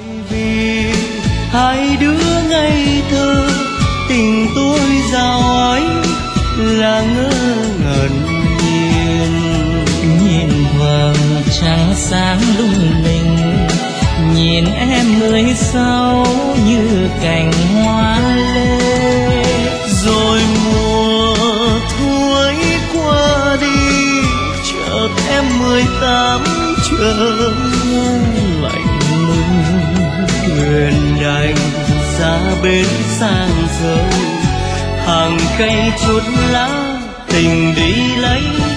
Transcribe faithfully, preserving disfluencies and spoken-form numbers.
vì hai đứa ngây thơ tình tôi giao ấy là ngơ ngẩn nhìn. Nhìn vầng trăng sáng lung linh, nhìn em người sau như cành hoa lê. Rồi mùa thu ấy qua đi, chợt em mười tám trở lạnh lùng. Thuyền đành ra bến sang rời, hàng cây chút lá tình đi lấy